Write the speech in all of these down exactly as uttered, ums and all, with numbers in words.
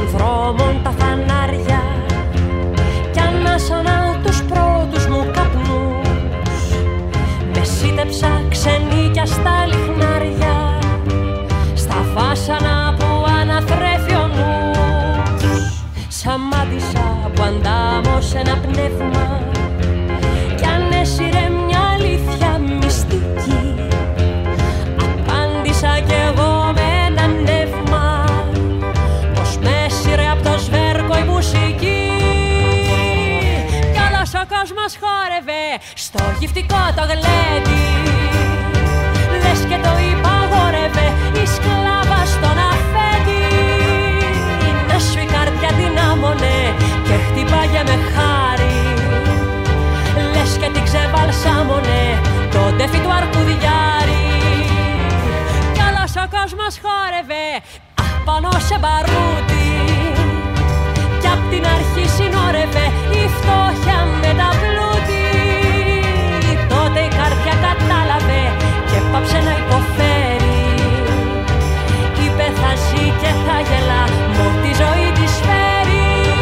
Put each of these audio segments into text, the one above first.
των δρόμων τα φανάρια κι ανάσανα τους πρώτους μου καπνούς. Με σύντεψα ξενίκια στα λιχνάρια, στα βάσανα που αναθρέφει ο νους. Σαμάτησα που αντάμωσε ένα πνεύμα κι ανέσυρε μια αλήθεια μυστική. Απάντησα κι εγώ με ένα νεύμα πως με σύρε απ' το σβέρκο η μουσική. Κι όλος ο κόσμος χόρευε στο γυφτικό το γλέντι, λες και το υπαγόρευε η σκλάβα στον αφέντη. Να σου η καρδιά δυνάμωνε και χτυπάγε με χάρη, λες και την ξεβαλσάμωνε το τέφι του αρκουδιάρη. Κι όλος ο κόσμος χόρευε απάνω σε μπαρούτι κι απ' την αρχή συνόρευε η φτώχεια με τα πλούτη. Τότε η καρδιά κατάλαβε και πάψε να υποφέρει. Είπε θα ζει και θα γελά μου τη ζωή της φέρει.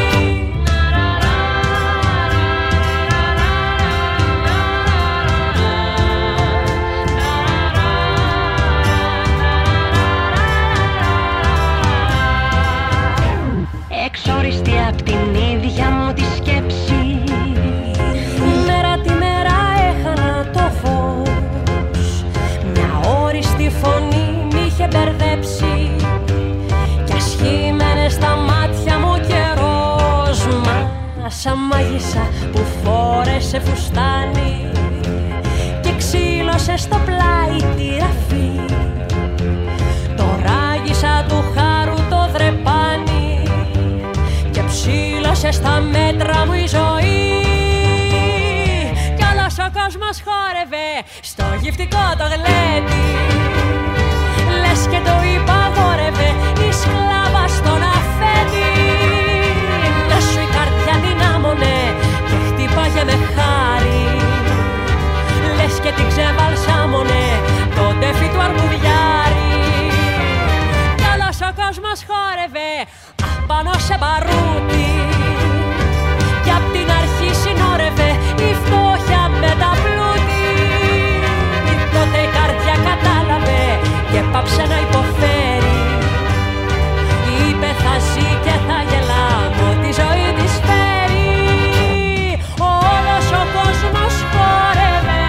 Εξόριστη απ' την ίδια μου τη σκέψη, μέρα τη μέρα έχανα το φως. Μια όριστη φωνή μ' είχε μπερδέψει κι ασχήμενε στα μάτια μου καιρός. Μα σαν μάγισσα που φόρεσε φουστάνι και ξύλωσε στο πλάι τη ραφή, το ράγισα του χάρου το δρεπάνι και ψήλωσε στα μέτρα μου η ζωή. Κι όλος ο κόσμος χόρευε στο γυφτικό το γλέντι, λες και το υπαγόρευε η σκλάβα στον αφέντη. Να σου η καρδιά δυνάμωνε και χτυπάγε με χάρη, λες και την ξεβαλσάμωνε το τέφι του αρκουδιάρη. Κι όλος ο κόσμος χόρευε πάνω σε μπαρούτι κι απ' την αρχή συνόρευε η φτώχεια με τα πλούτη. Τότε η καρδιά κατάλαβε και πάψε να υποφέρει. Είπε θα ζει και θα γελά μου τη ζωή της φέρει. Όλος ο κόσμος χόρευε,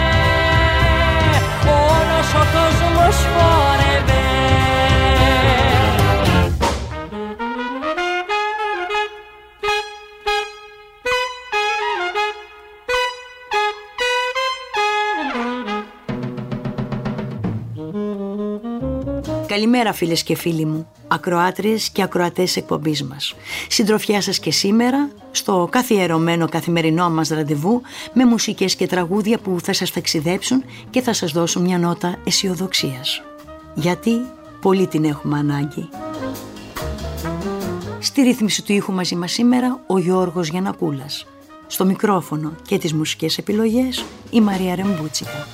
όλος ο κόσμος χόρευε. Καλημέρα φίλες και φίλοι μου, ακροάτριες και ακροατές εκπομπής μας. Συντροφιά σας και σήμερα στο καθιερωμένο καθημερινό μας ραντεβού με μουσικές και τραγούδια που θα σας ταξιδέψουν και θα σας δώσουν μια νότα αισιοδοξίας. Γιατί πολύ την έχουμε ανάγκη. Στη ρύθμιση του ήχου μαζί μας σήμερα ο Γιώργος Γιαννακούλας. Στο μικρόφωνο και τις μουσικές επιλογές η Μαρία Ρεμπούτσικα.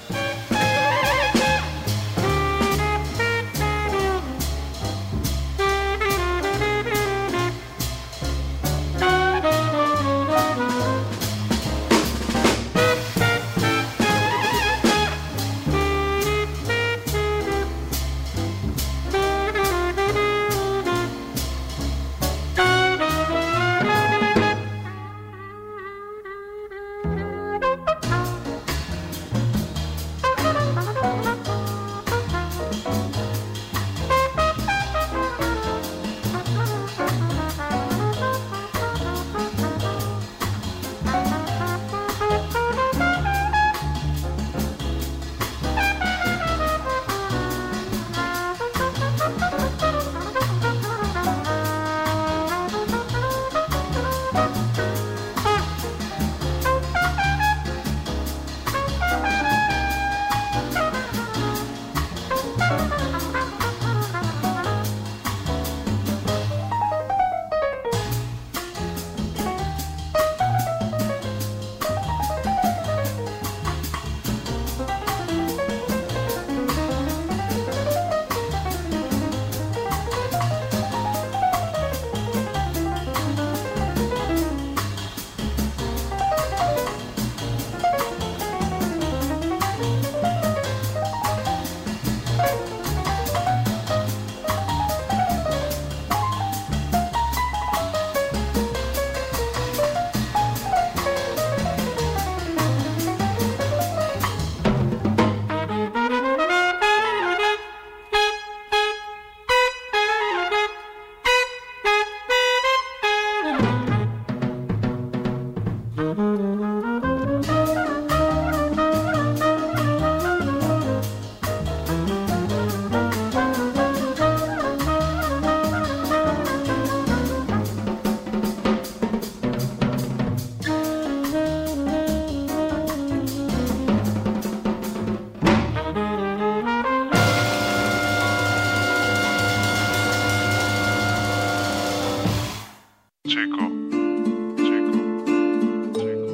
Chico, chico, chico.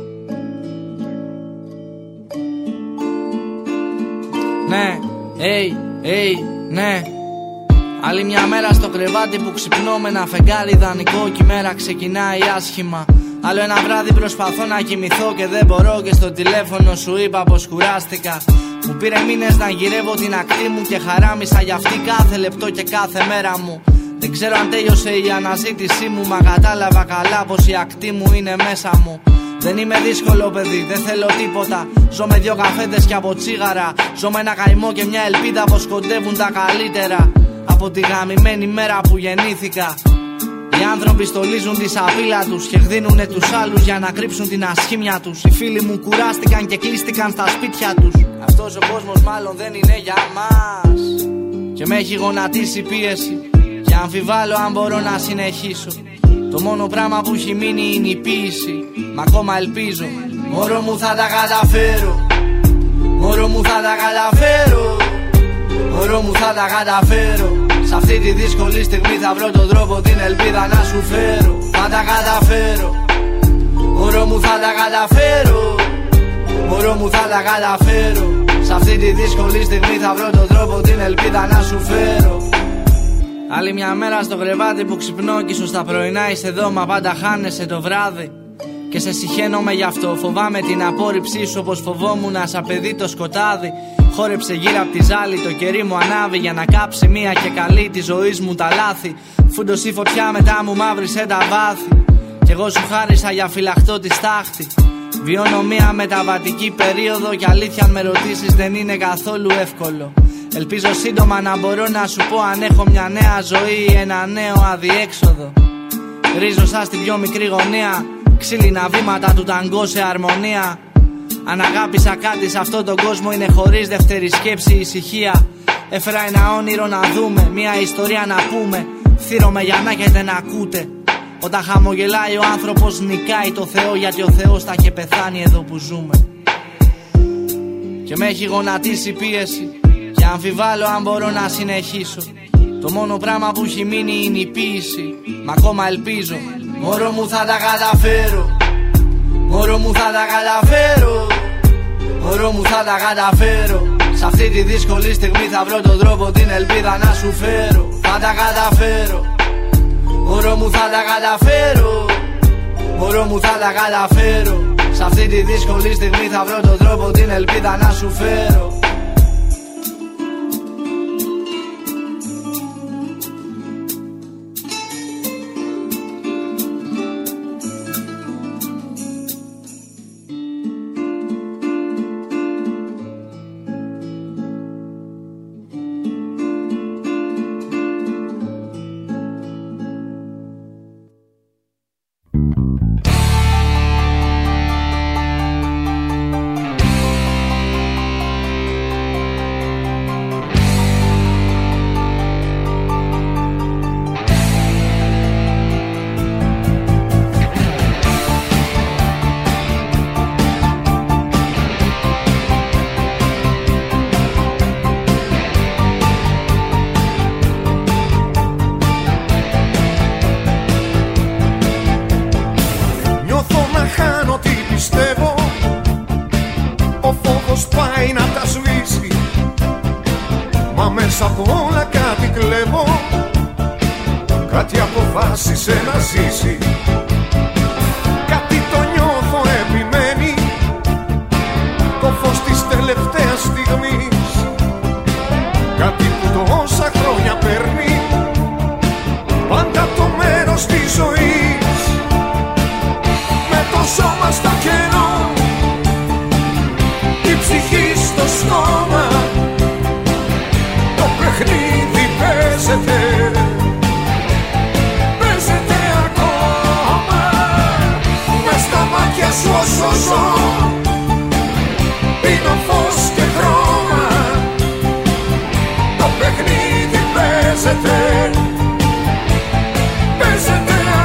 Ναι, hey, hey, ναι. Άλλη μια μέρα στο κρεβάτι που ξυπνώ με ένα φεγγάρι ιδανικό κι η μέρα ξεκινάει άσχημα. Άλλο ένα βράδυ προσπαθώ να κοιμηθώ και δεν μπορώ και στο τηλέφωνο σου είπα πως κουράστηκα. Μου πήρε μήνες να γυρεύω την ακτή μου και χαράμισα για αυτή κάθε λεπτό και κάθε μέρα μου. Δεν ξέρω αν τέλειωσε η αναζήτησή μου, μα κατάλαβα καλά πως η ακτή μου είναι μέσα μου. Δεν είμαι δύσκολο παιδί, δεν θέλω τίποτα. Ζω με δυο καφέδες και από τσίγαρα. Ζω με ένα καημό και μια ελπίδα πως κοντεύουν τα καλύτερα. Από τη γαμημένη μέρα που γεννήθηκα. Οι άνθρωποι στολίζουν τη σαπίλα τους και γδίνουνε τους άλλους για να κρύψουν την ασχήμια τους. Οι φίλοι μου κουράστηκαν και κλείστηκαν στα σπίτια τους. Αυτός ο κόσμος μάλλον δεν είναι για μας και με έχει γονατίσει πίεση. Και αμφιβάλλω αν μπορώ να συνεχίσω. Το μόνο πράγμα που έχει μείνει είναι η ποίηση. Μα ακόμα ελπίζω. Μωρό μου θα τα καταφέρω. Μωρό μου θα τα καταφέρω. Μωρό μου θα τα καταφέρω. Σ' αυτή τη δύσκολη στιγμή θα βρω τον τρόπο, την ελπίδα να σου φέρω. Θα τα καταφέρω. Μωρό μου θα τα καταφέρω. Μωρό μου θα τα καταφέρω. Σ' αυτή τη δύσκολη στιγμή θα βρω τον τρόπο, την ελπίδα να σου φέρω. Άλλη μια μέρα στο κρεβάτι που ξυπνώ κι ίσως τα πρωινά είσαι εδώ, μα πάντα χάνεσαι το βράδυ. Και σε συχαίνομαι γι' αυτό, φοβάμαι την απόρριψή σου όπως φοβόμουν σαν παιδί το σκοτάδι. Χόρεψε γύρω απ' τη ζάλη, το κερί μου ανάβει για να κάψει μία και καλή τη ζωής μου τα λάθη. Φούντωσε η φωτιά μετά μου μαύρισε τα βάθη. Κι εγώ σου χάρισα για φυλαχτό τη στάχτη. Βιώνω μία μεταβατική περίοδο κι αλήθεια αν με ρωτήσεις δεν είναι καθόλου εύκολο. Ελπίζω σύντομα να μπορώ να σου πω αν έχω μια νέα ζωή ή ένα νέο αδιέξοδο. Ρίζω σαν στην πιο μικρή γωνία, ξύλινα βήματα του ταγκό σε αρμονία. Αν αγάπησα κάτι σε αυτόν τον κόσμο είναι χωρίς δεύτερη σκέψη ησυχία. Έφερα ένα όνειρο να δούμε, μια ιστορία να πούμε. Θύρομαι για να έχετε να ακούτε. Όταν χαμογελάει ο άνθρωπος νικάει το Θεό, γιατί ο Θεός θα είχε πεθάνει εδώ που ζούμε. Και με έχει γονατίσει πίεση και αμφιβάλλω αν μπορώ να συνεχίσω. Το μόνο πράγμα που έχει μείνει είναι η ποίηση. Μα ακόμα ελπίζω. Μωρό μου θα τα καταφέρω. Μωρό μου θα τα καταφέρω. Μωρό μου θα τα καταφέρω. Σ' αυτή τη δύσκολη στιγμή θα βρω τον τρόπο, την ελπίδα να σου φέρω. Θα τα καταφέρω. Μωρό μου θα τα καταφέρω. Μωρό μου θα τα καταφέρω. Σ' αυτή τη δύσκολη στιγμή θα βρω τον τρόπο, την ελπίδα να σου φέρω. Μέσα από όλα κάτι κλέβω, κάτι αποφάσισε να ζήσει. Κάτι το νιώθω επιμένει, το φως της τελευταίας στιγμής. Κάτι που τόσα χρόνια παίρνει, πάντα το μέρος της ζωής. Με το σώμα στο κενό, η ψυχή στο στόμα, παιχνίδι παίζεται, παίζεται ακόμα. Μες στα μάτια σου όσο ζω, πίνω φως και χρώμα. Το παιχνίδι παίζεται, παίζεται ακόμα.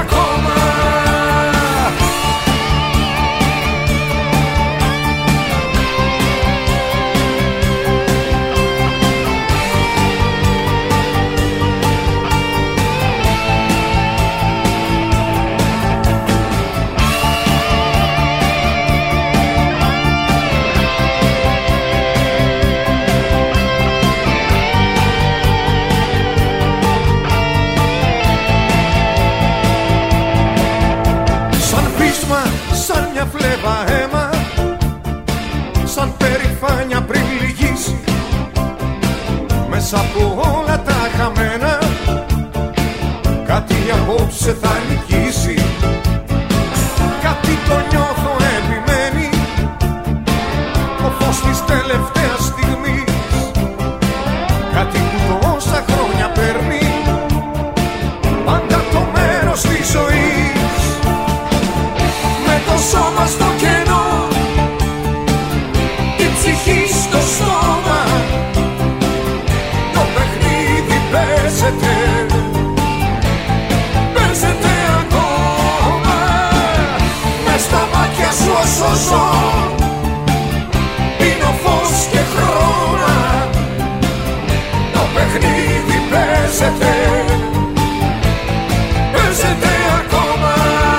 μέσα από όλα τα χαμένα κάτι απόψε θα νικήσει, κάτι το νιώθω επιμένει, το φως της τελευταίας στιγμής, κάτι που τόσα χρόνια παίρνει πάντα το μέρος της ζωής. Με το σώμα στο κενό, η ψυχή στο στόμα, το παιχνίδι παίζεται, παίζεται ακόμα. Μες στα μάτια σου όσο ζω, πίνω φως και χρώμα, το παιχνίδι παίζεται, παίζεται ακόμα.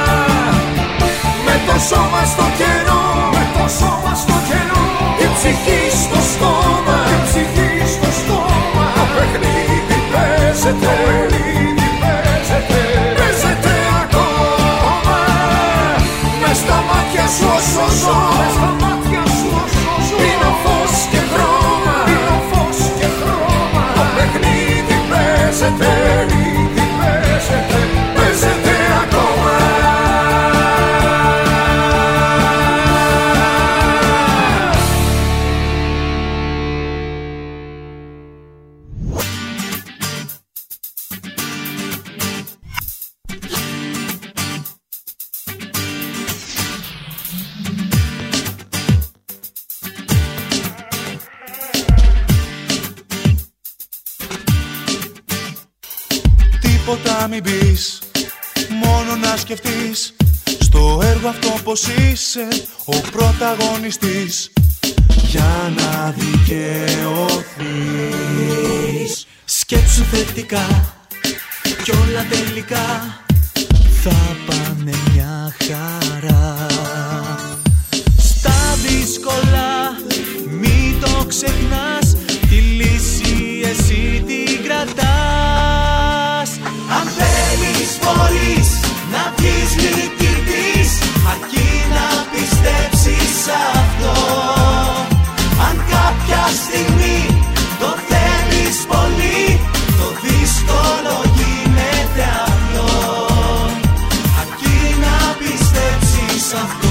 Με το σώμα στο κενό, με το σώμα στο κενό, η ψυχή στο στόμα, η ψυχή στο στόμα, το παιχνίδι παίζεται, το παιχνίδι παίζεται, παίζεται ακόμα. Μες στα μάτια σου όσο ζω, μες στα μάτια σου όσο ζω, πίνω φως και χρώμα, πίνω φως και χρώμα, το παιχνίδι παίζεται, παιχνίδι παίζεται, παίζεται ακόμα. Τίποτα μην πεις, μόνο να σκεφτείς στο έργο αυτό πως είσαι ο πρωταγωνιστής, για να δικαιωθείς. Σκέψου θετικά κι όλα τελικά θα πάνε μια χαρά. Στα δύσκολα μη το ξεχνάς, τη λύση εσύ την κρατάς. Αν θέλεις μπορείς να βγεις νικητής, αρκεί να πιστέψεις αυτό. Αν κάποια στιγμή το θέλεις πολύ, το δύσκολο γίνεται απλό, αρκεί να πιστέψεις αυτό.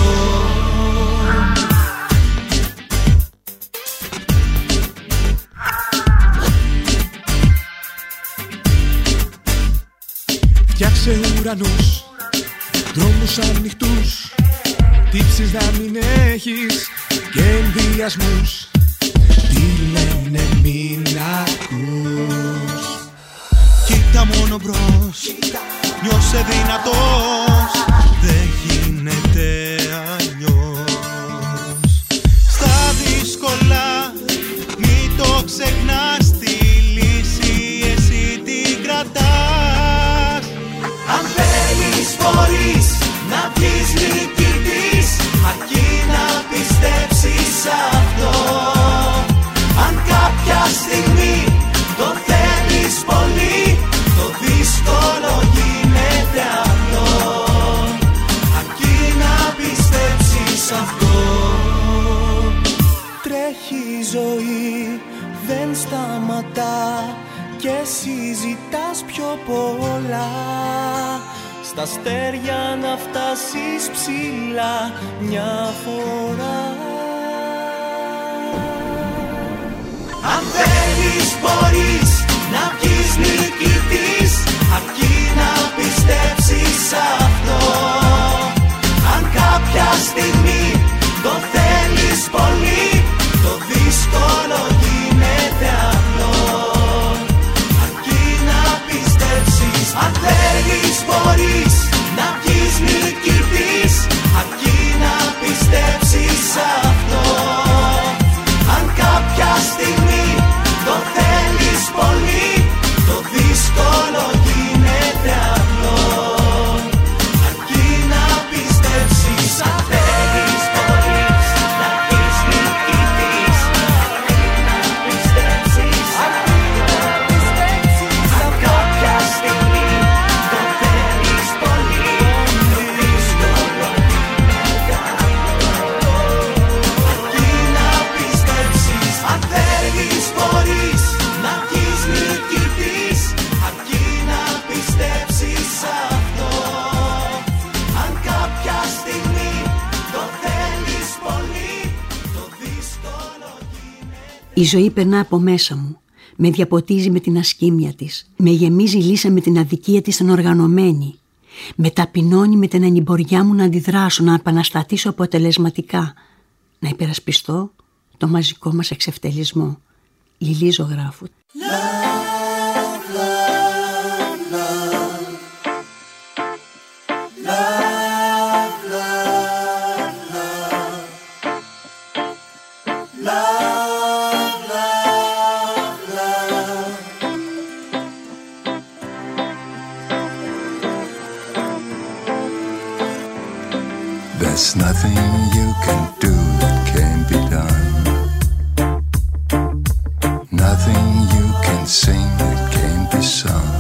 Φτιάξε ουρανούς, δρόμους ανοιχτούς, τύψεις να μην έχεις και ενδιασμούς. Τι λένε μην ακούς, κοίτα μόνο μπρος, νιώσε δυνατός, δεν γίνεται αλλιώς. Στα δύσκολα μη το ξεχνάς, τη λύση εσύ την κρατάς. Αν θέλεις μπορείς να βγεις νικητής, αρκεί να πιστέψεις αυτό. Αν κάποια στιγμή το θέλεις πολύ, το δύσκολο γίνεται απλό, αρκεί να πιστέψεις αυτό. Τρέχει η ζωή, δεν σταματά και συζητάς πιο πολλά, στα αστέρια να φτάσεις ψηλά μια φορά. Αν θέλεις μπορείς να βγεις νικητής, αρκεί να πιστέψεις αυτό. Αν κάποια στιγμή το θέλεις πολύ, το δύσκολο γίνεται απλό, αρκεί να πιστέψεις. Αν θέλεις μπορείς να βγεις νικητής, αρκεί να πιστέψεις αυτό. Αν κάποια στιγμή το θέλεις πολύ, το δύσκολο γίνεται απλό, Η ζωή περνά από μέσα μου. Με διαποτίζει με την ασκήμια της. Με γεμίζει λύσα με την αδικία της την οργανωμένη. Με ταπεινώνει με την ανημποριά μου να αντιδράσω, να επαναστατήσω αποτελεσματικά. Να υπερασπιστώ το μαζικό μας εξευτελισμό. Λιλή Ζωγράφου. There's nothing you can do that can't be done. Nothing you can sing that can't be sung.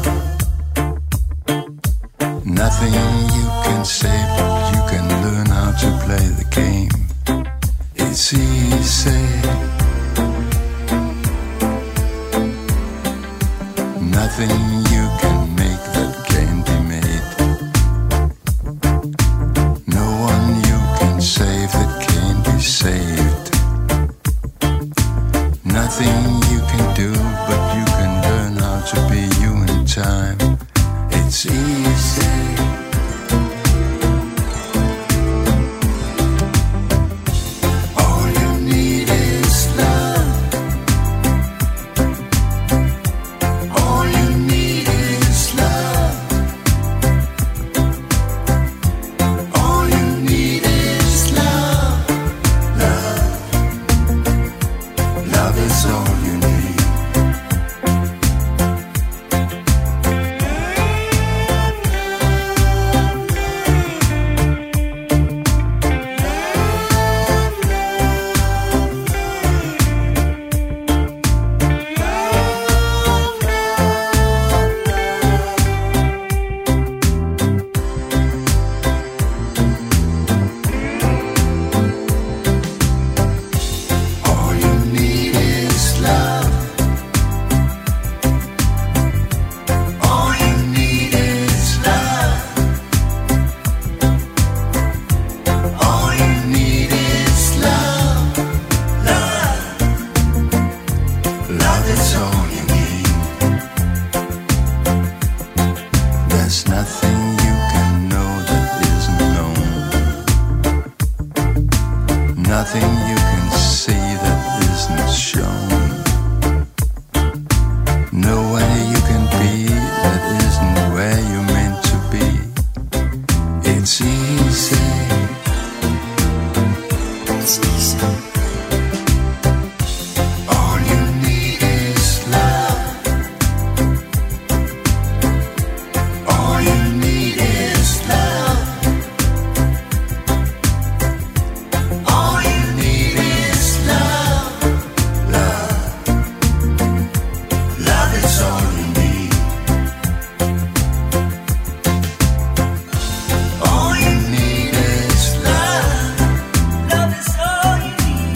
Nothing you can say, but you can learn how to play the game. It's easy. Nothing you can make that can't be made. No one you can save that can't be saved. Nothing you can do, but you can learn how to be you in time. It's easy. All you need is love. All you need is love. All you need is love. Love. Love is all you need. All you need is love. All you need is love. All you need is love. Love. Love is all you need. There's nothing you can know that isn't known. Nothing you can see that isn't shown. Nowhere you can be that isn't where you're meant to be. It's easy. It's easy. All you need is love. All you need is love. All you need is love. Love. Love is all you need. All you need is love. Love is all you need.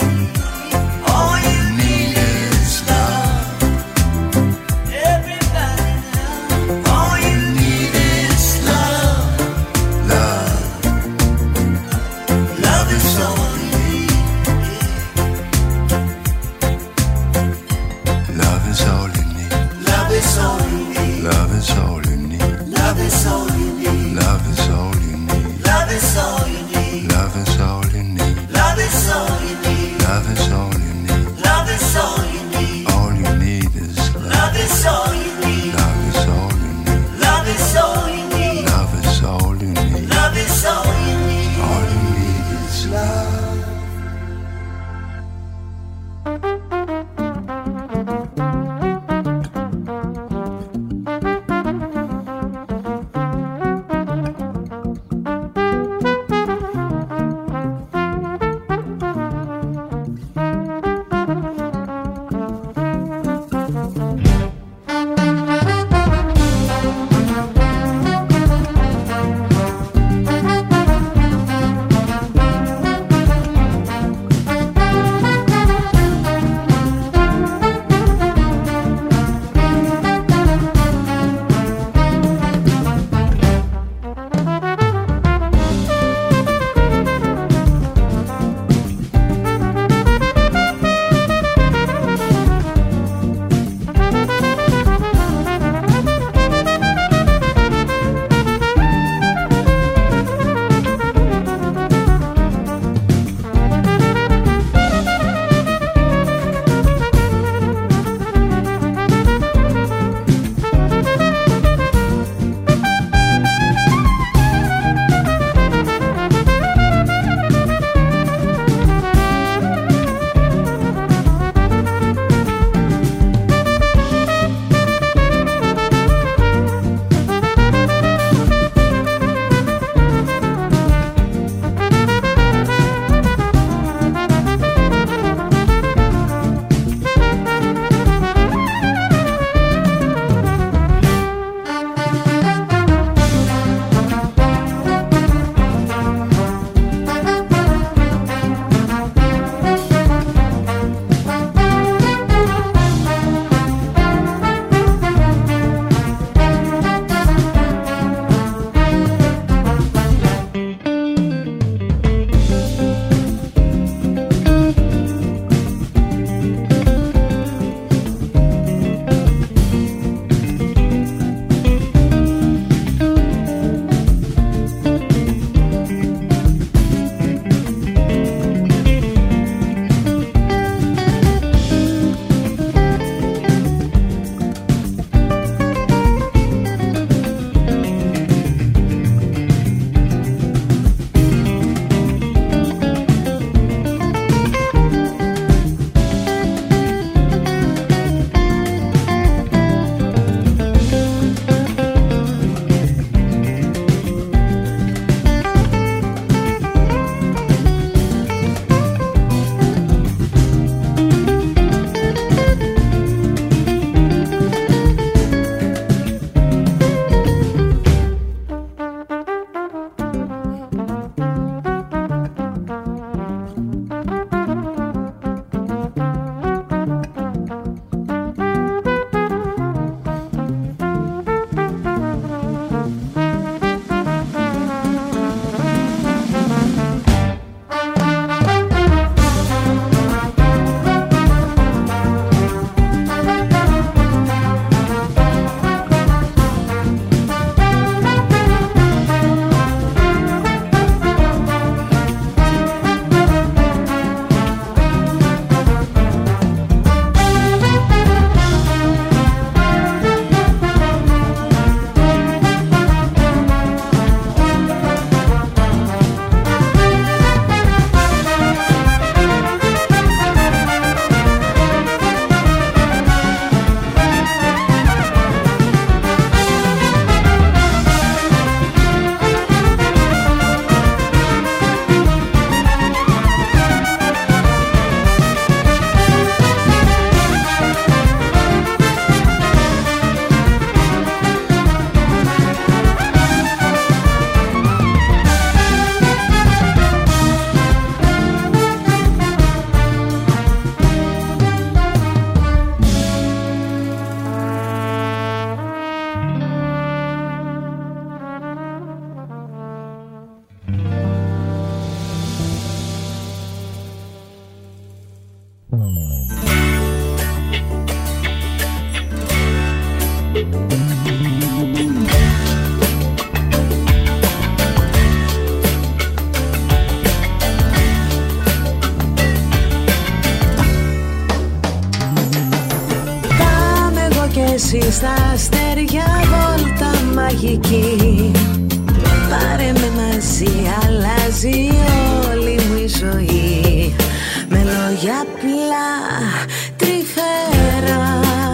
στα αστέρια βόλτα μαγική. Πάρε με μαζί, αλλάζει όλη μου η ζωή. Με λόγια απλά τρυφερά,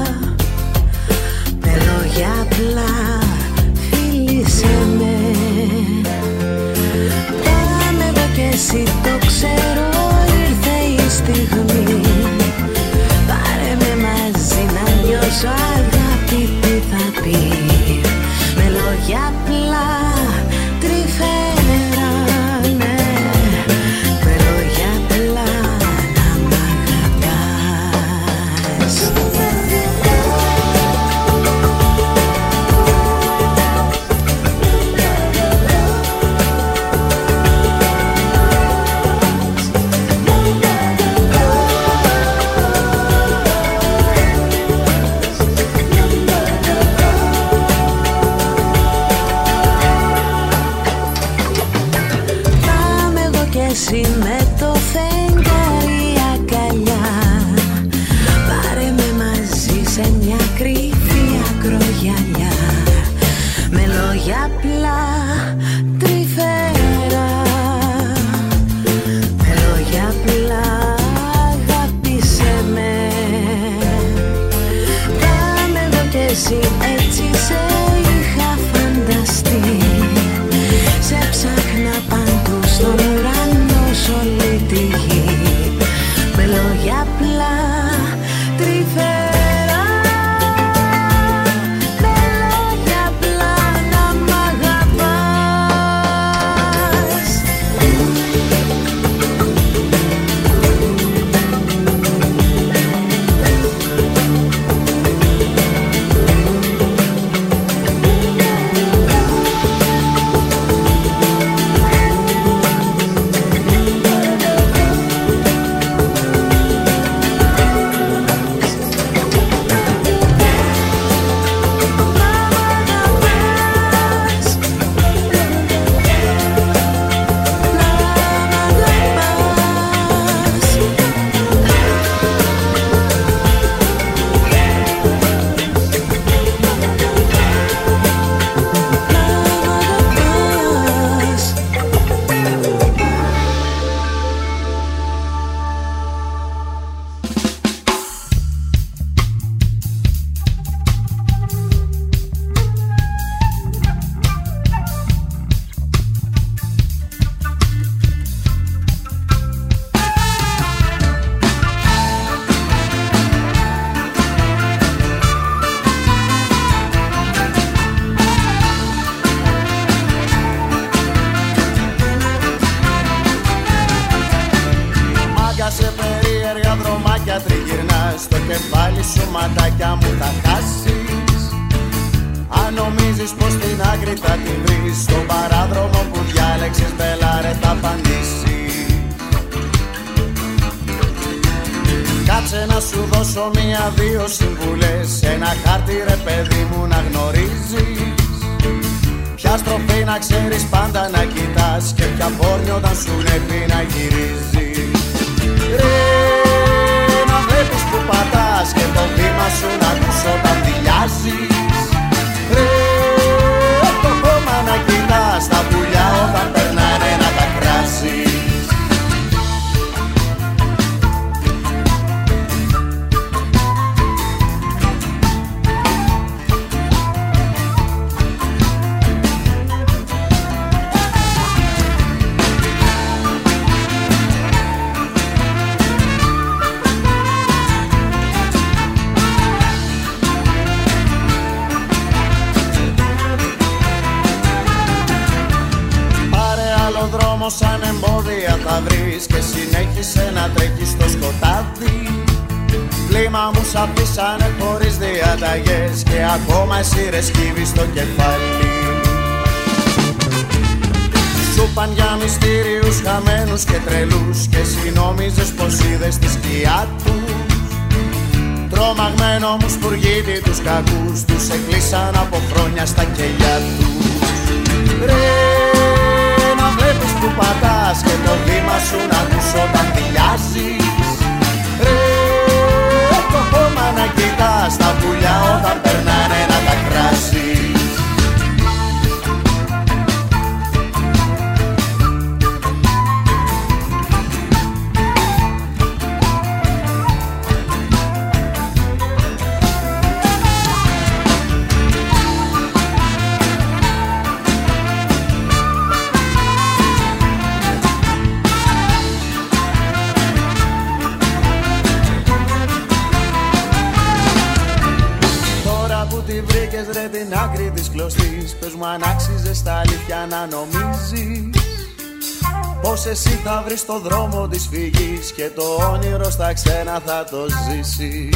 με λόγια απλά φίλησέ με. Πάμε εδώ κι εσύ το ξέρω, ήρθε η στιγμή. Πάρε με μαζί να νιώσω αγάπη, τι θα πει. Με λόγια απλά τρυφερά, ναι. Με λόγια απλά να μ' αγαπάς. Εσύ με το φεγγάρι αγκαλιά. Πάρε με μαζί σε μια κρυφή ακρογιαλιά. Με λόγια απλά τρυφερά, με λόγια απλά αγάπησέ με. Πάμε εδώ κι εσύ έτσι σε είχα φανταστεί. Σε ψάχνα παντού στον ουρανό σ' όλη τη γη. Με λόγια απλά τρυφερά, με λόγια απλά να μ' αγαπάς. Δύο συμβουλές, ένα χάρτη ρε παιδί μου να γνωρίζεις. Ποια στροφή να ξέρεις πάντα να κοιτάς και ποια πόρνη όταν σου πρέπει να γυρίζεις. Ρε να βλέπεις που πατάς και το βήμα σου να ακούς όταν δηλιάζεις. Ρε το χώμα να κοιτάς τα πουλιά όταν περνάνε να τα κράσεις. Σαν εμπόδια θα βρεις και συνέχισε να τρέχεις στο σκοτάδι. Κλίμα μου σ' αφήσανε χωρίς διαταγές και ακόμα εσύ ρε σκύβεις στο κεφάλι. Σου παν για μυστήριους χαμένους και τρελούς και εσύ νόμιζες πως είδες τη σκιά τους. Τρομαγμένο μου σπουργίτη τους κακούς, τους εκλείσαν από χρόνια στα κελιά τους. Ρε να βλέπεις που πατάς και το βήμα σου να ακούς όταν δηλιάζεις. Ρε το χώμα να κοιτάς τα πουλιά όταν περνάνε κλωστής. Πες μου αν άξιζε στα αλήθεια να νομίζεις πως εσύ θα βρεις το δρόμο της φυγής και το όνειρο στα ξένα θα το ζήσεις.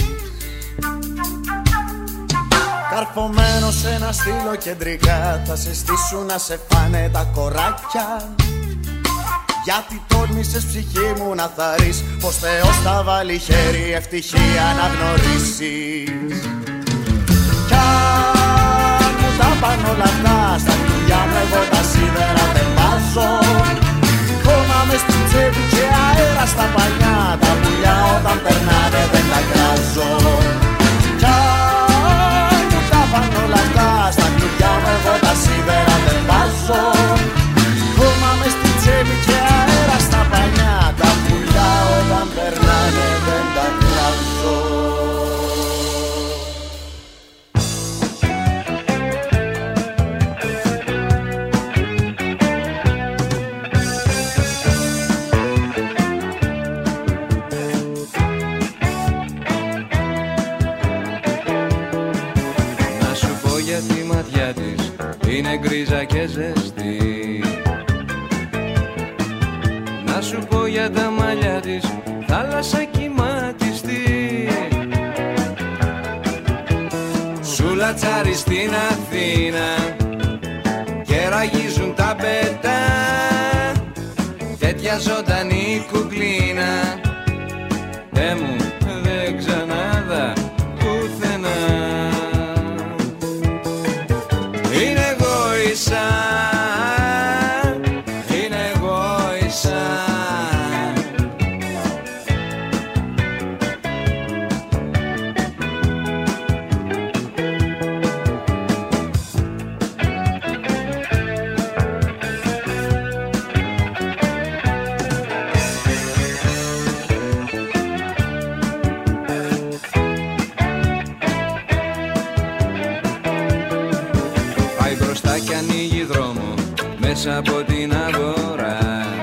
Καρφωμένο σε ένα στήλο κεντρικά θα σε στήσουν να σε φάνε τα κοράκια. Γιατί τόλμησες ψυχή μου να θαρρείς πως Θεός θα βάλει χέρι ευτυχία να γνωρίσεις. Κι αν μου τα πάνε όλα αυτά στα κλειδιά μου εγώ τα σίδερα δεν βάζω. Χώμα μες στην τσέπη και αέρα στα παλιά, τα πουλιά όταν περνάνε δεν τα κράζω. Κι αν μου τα πάνε όλα αυτά στα κλειδιά μου εγώ τα σίδερα δεν βάζω. Χώμα μες στην τσέπη και αέρα στα παλιά, τα πουλιά όταν περνάνε δεν τα κράζω. Να σου πω για τη ματιά της είναι γκρίζα και ζεστή. Να σου πω για τα μαλλιά της θάλασσα κυματιστή. Σου λατσάρει στην Αθήνα και ραγίζουν τα πετά. Τέτοια ζωντανή κουκλίνα δε μου δεν ξανάδα πουθενά. Είναι εγώισα, είναι εγώισα. Πάει μπροστά κι ανοίγει δρόμο μέσα από την αγορά.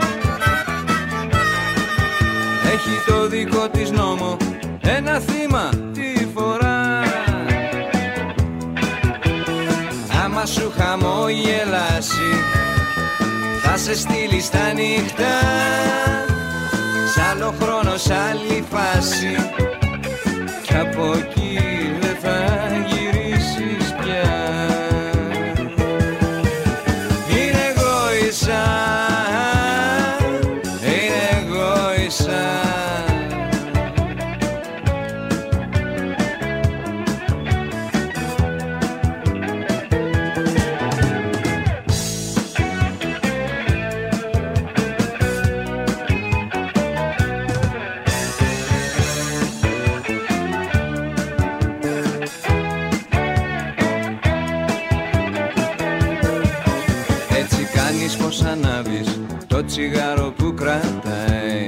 Έχει το δικό της νόμο, ένα θύμα τη φορά. Άμα σου χαμογελάσει θα σε στείλει στα νύχτα. Σ' άλλο χρόνο, σ' άλλη φάση κι από εκεί δεν θα γυρίσεις πια. Είναι εγώισα, είναι εγώισα. Έτσι κάνεις πως ανάβεις το τσιγάρο που κρατάει.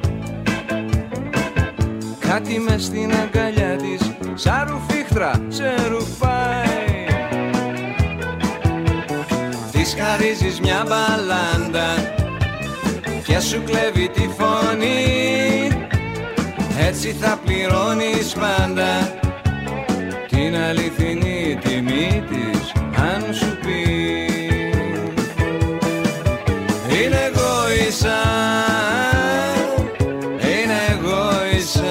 Κάτι μες στην αγκαλιά της σαν ρουφίχτρα σε ρουφάει. Της χαρίζεις μια μπαλάντα και σου κλέβει τη φωνή. Έτσι θα πληρώνεις πάντα την αληθινή τιμή της αν σου πει. Είναι εγώισα, είναι εγώισα.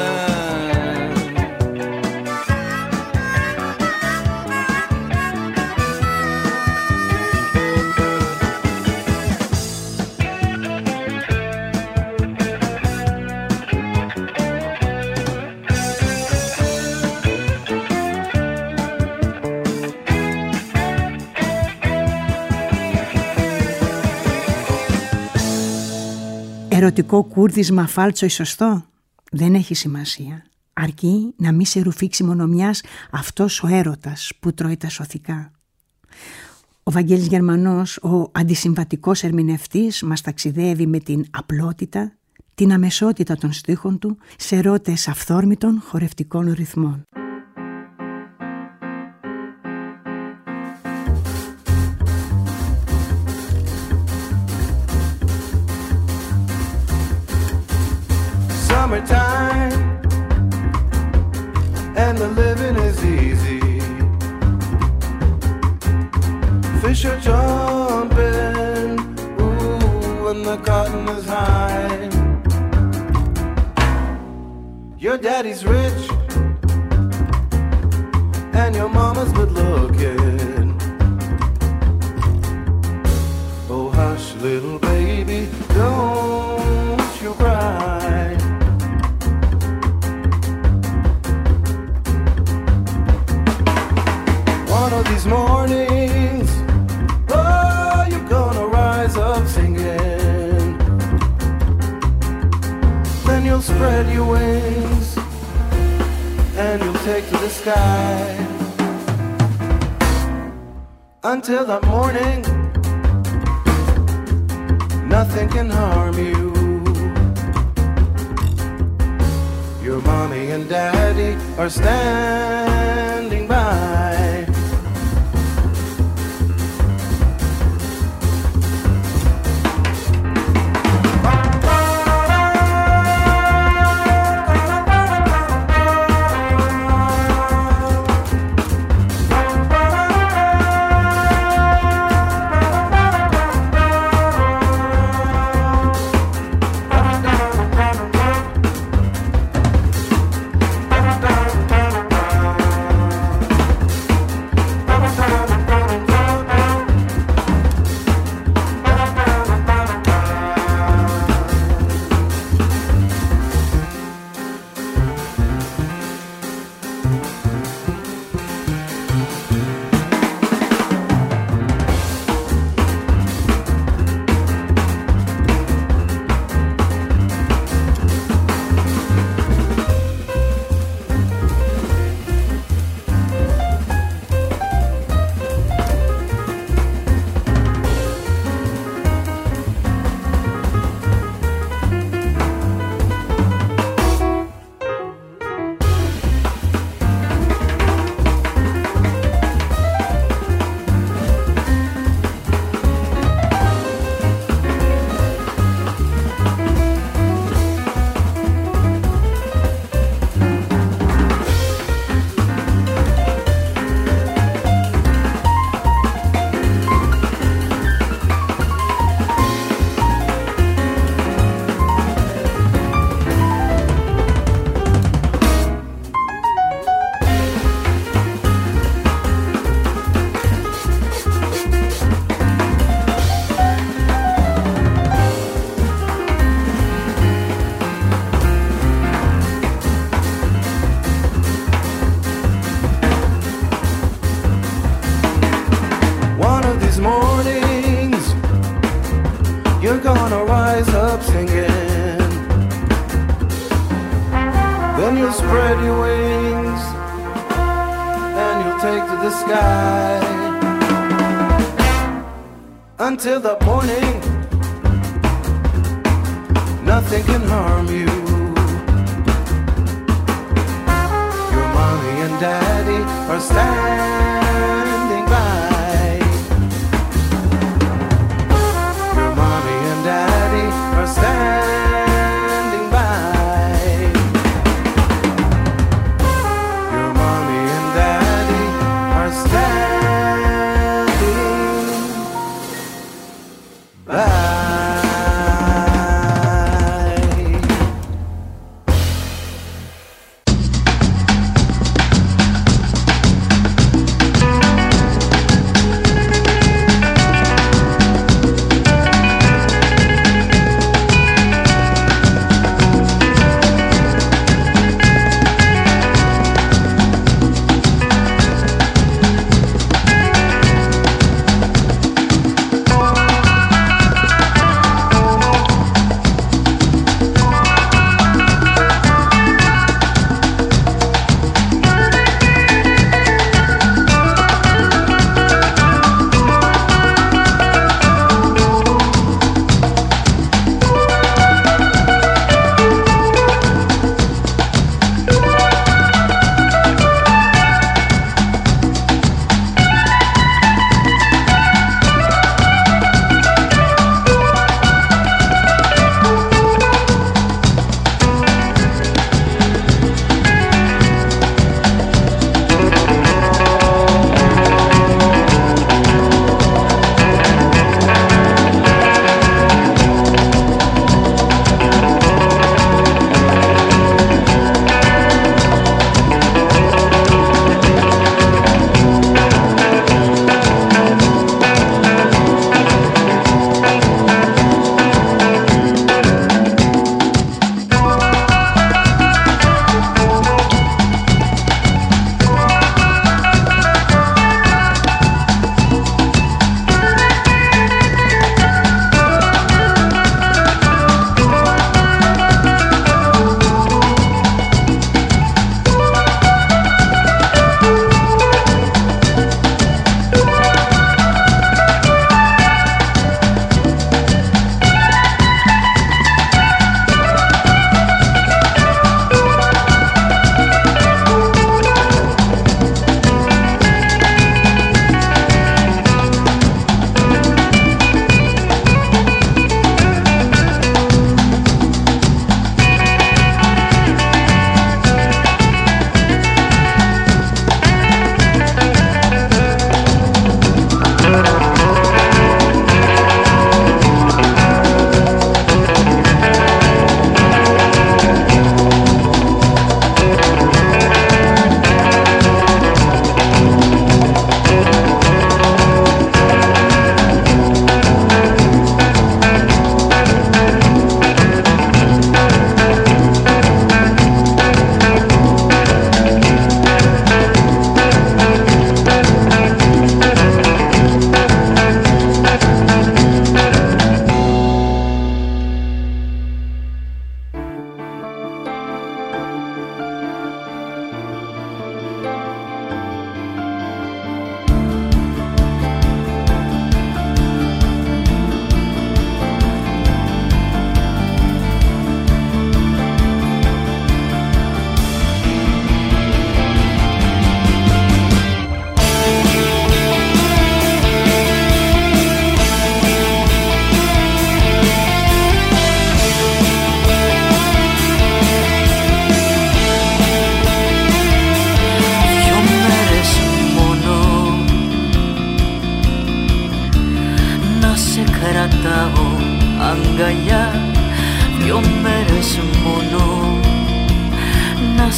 Ερωτικό κούρδισμα φάλτσο ή σωστό, δεν έχει σημασία. Αρκεί να μη σε ρουφήξει μόνο μιας αυτός ο έρωτας που τρώει τα σωθικά. Ο Βαγγέλης Γερμανός, ο αντισυμβατικός ερμηνευτής, μας ταξιδεύει με την απλότητα, την αμεσότητα των στίχων του σε ρότες αυθόρμητων χορευτικών ρυθμών. Summertime and the living is easy. fish are jumping, ooh, when the cotton is high. Your daddy's rich, and your mama's good looking. Oh hush, little baby, don't you cry. One of these mornings, oh, you're gonna rise up singing. Then you'll spread your wings and you'll take to the sky. Until that morning, nothing can harm you. Your mommy and daddy are standing by. Until the morning, nothing can harm you. Your mommy and daddy are standing by. Your mommy and daddy are standing by. Your mommy and daddy are standing. Bye.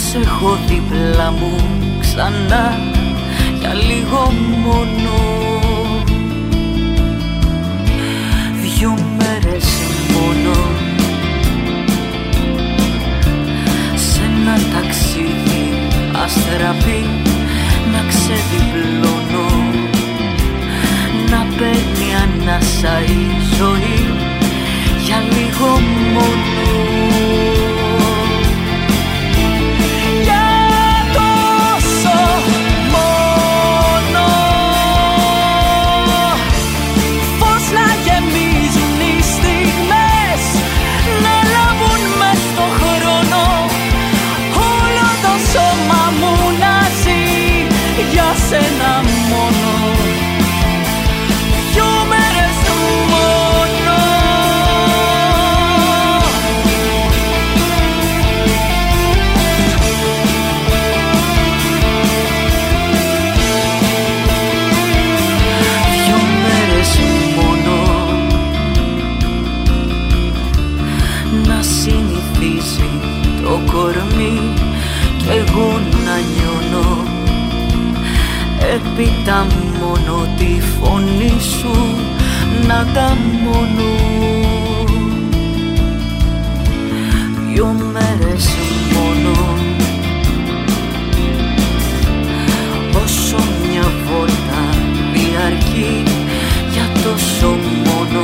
σε έχω δίπλα μου ξανά για λίγο μόνο. Δυο μέρες μόνο σε ένα ταξίδι αστραπή να ξεδιπλώνω, να παίρνει ανάσα η ζωή για λίγο μόνο. Σένα μόνο, δυο μέρες μόνο. Δυο μέρες μόνο να συνηθίσει το κορμί κι εγώ να νιώνω έπειτα μόνο τη φωνή σου να τα μόνο. Δυο μέρες μόνο όσο μια βόλτα διαρκεί για τόσο μόνο.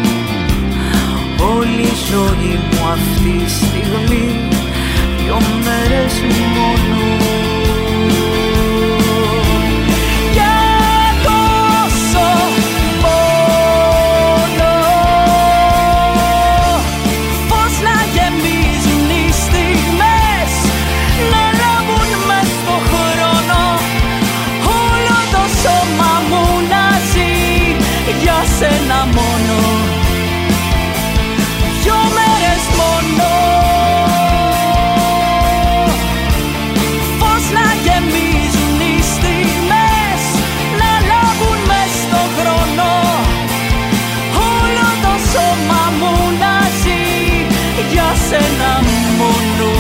Όλη η ζωή μου αυτή τη στιγμή δυο μέρες μόνο. Σένα μόνο, δυο μέρες μόνο. Φως να γεμίζουν οι στιγμές, να λάβουν μες στο χρόνο. Όλο το σώμα μου να ζει για σένα μόνο.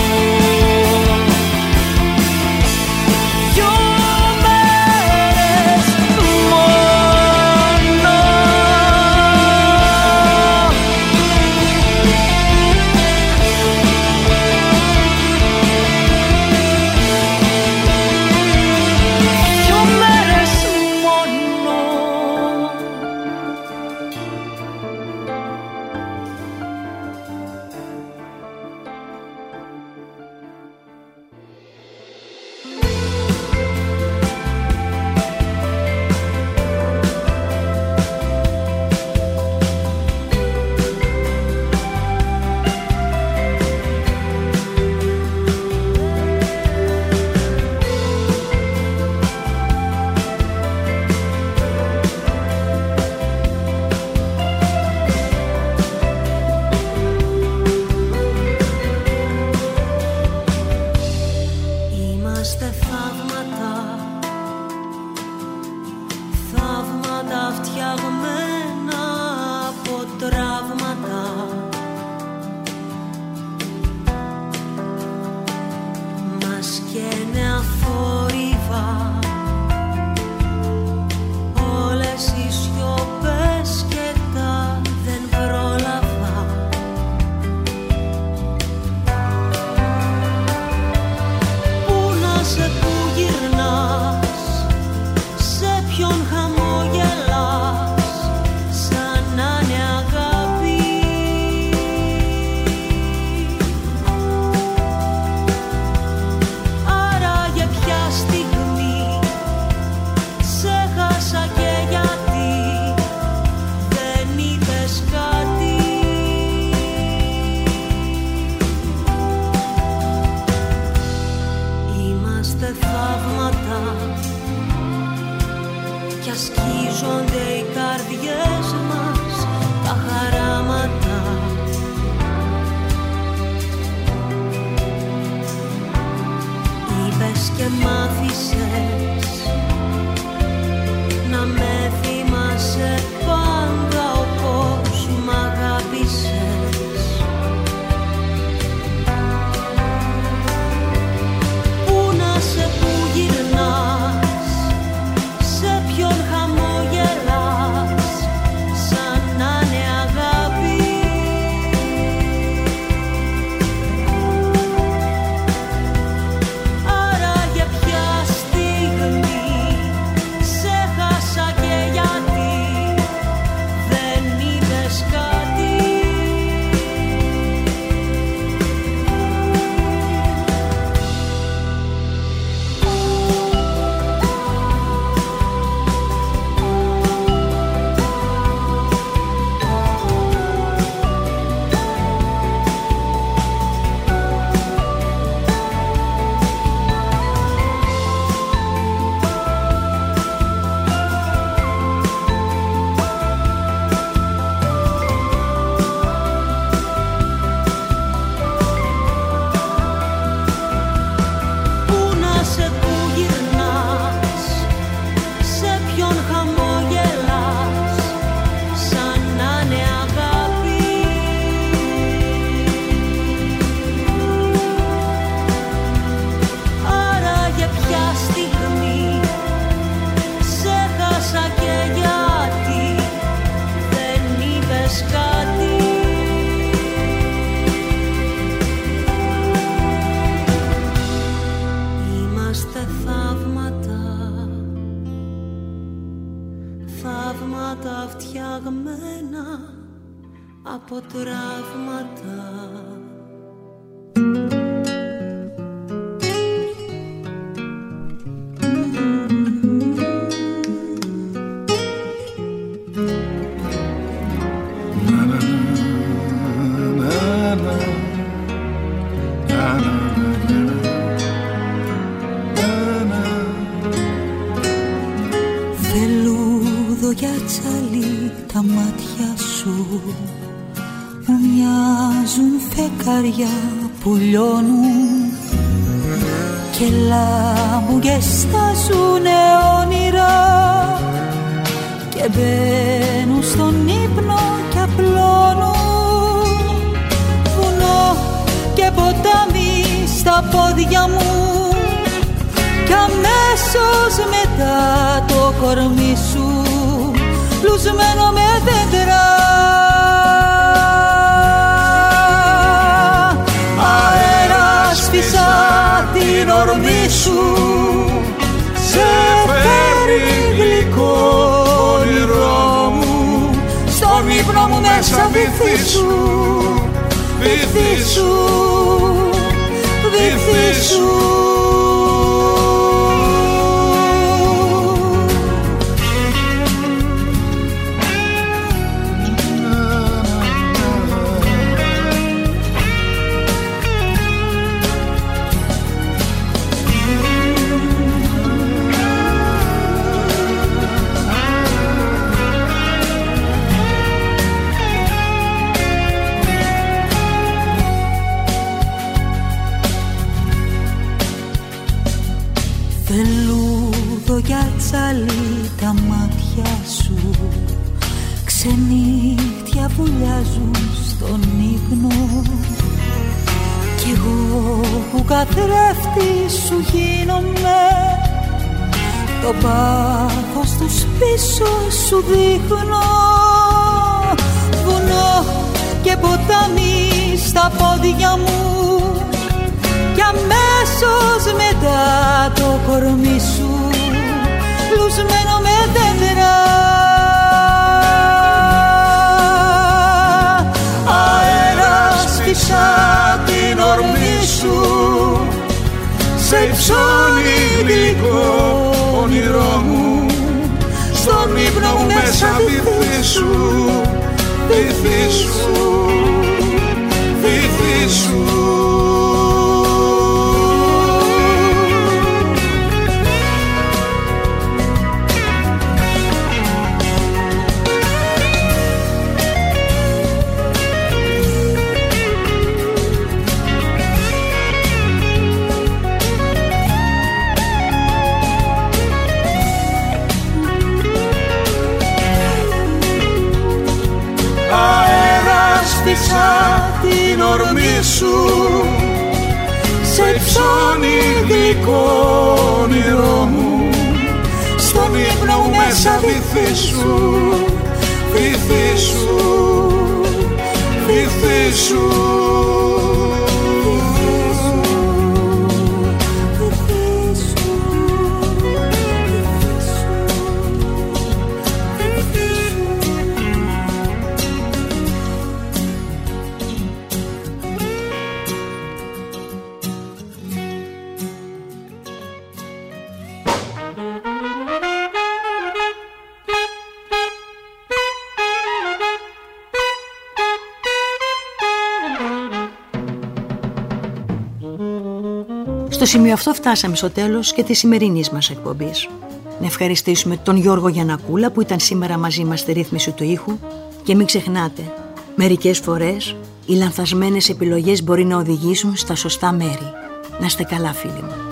τραύματα. Φελούδο για τσαλί τα μάτια σου μου μοιάζουν φεκάρια που λιώνουν και λάμπουν και στάζουνε όνειρα και μπαίνουν στον ύπνο και απλώνουν βουνό και ποτάμι στα πόδια μου κι αμέσως μετά το κορμί σου λουσμένο με δέντρα. Αέρα σφίσα την ορμή σου, σε φέρει γλυκό όνειρό μου, στον ύπνο μου μέσα βυθίσου, βυθίσου, βυθίσου. Για τσαλί τα μάτια σου, ξενύχτια βουλιάζουν στον ύπνο κι εγώ που καθρέφτη σου γίνομαι, το πάθος τους πίσω σου δείχνω, βουνό και ποτάμι στα πόδια μου κι αμέσως μετά το κορμί σου λουσμένο με δέντρα. Αέρα σφίσα την ορμή σου, σε υψώνει γλυκό όνειρό μου, στον ύπνο μου μέσα βυθίσου, βυθίσου, βυθίσου. Την ορμή σου, σε υψώνει γλυκό όνειρό μου, στον ύπνο μου μέσα βυθίσου, βυθίσου, βυθίσου. Στο σημείο αυτό φτάσαμε στο τέλος και της σημερινής μας εκπομπής. Να ευχαριστήσουμε τον Γιώργο Γιαννακούλα που ήταν σήμερα μαζί μας στη ρύθμιση του ήχου και μην ξεχνάτε, μερικές φορές οι λανθασμένες επιλογές μπορεί να οδηγήσουν στα σωστά μέρη. Να είστε καλά φίλοι μου.